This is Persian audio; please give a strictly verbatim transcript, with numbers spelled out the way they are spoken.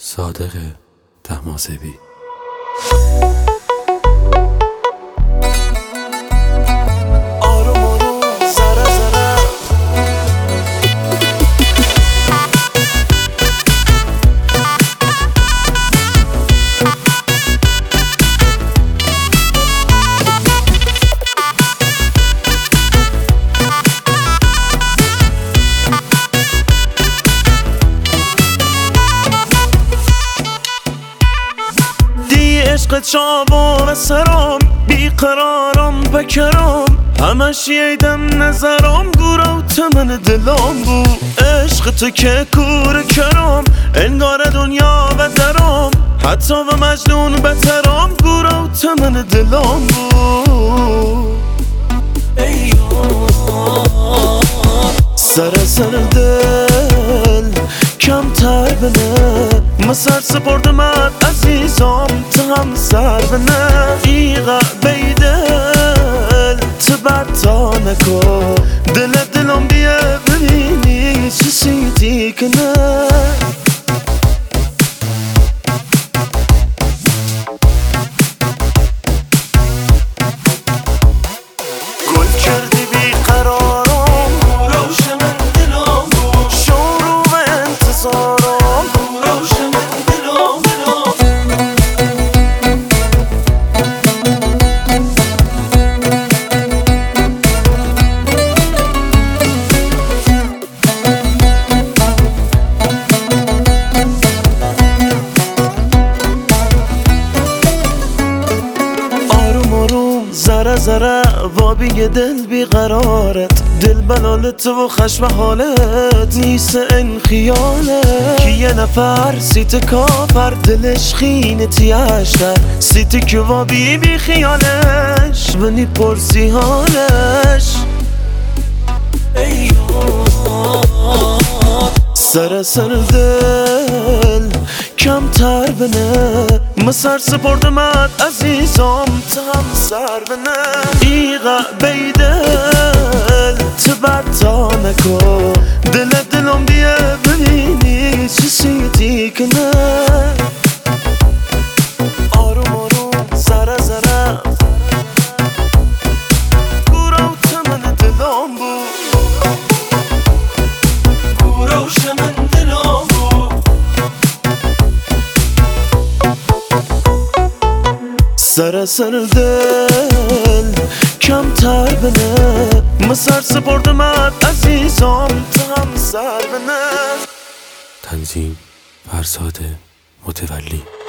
صادق طهماسبی. آروم آروم ذره ذره عشقت شابو و سرام بیقرارم بکرام همش ییدم نظرام گورا و تمن دلام بو عشق تو که کور کرام انگار دنیا و درام حتی و مجنون بترام گورا و تمن دلام بو سر سر دل کمتر بنه مسر سپردمت عزیزم تا هم سر بنه ایغا بیدل تو بدتا نکو دل دلم بیه ببینی چه سیدی کنه گل کردی بیقرارم روشن دلم شروع و انتظارم روشن دلم آروم آروم ذره ذره وابی دل بیقرارت دل بلال تو و خشم حالت نیست این خیالت که یه نفر سیت کافر دلش خینتی اشتر سیت که وابی بی خیالش منی پرسی حالش سر سر دل کمتر بنه مسر سپردمت عزیزم تا هم سر بنه ایغا بیدل تو بدتا نکو دل دلم بیه ببینی چه سیدی کنه آروم آروم ذره ذره گورا و تمن دلم بود گورا و شمن دلم بود سر سر دل کمتر بنه مسر سپردمت عزیزم تا هم سر بنه. تنظیم فرزاد متولی.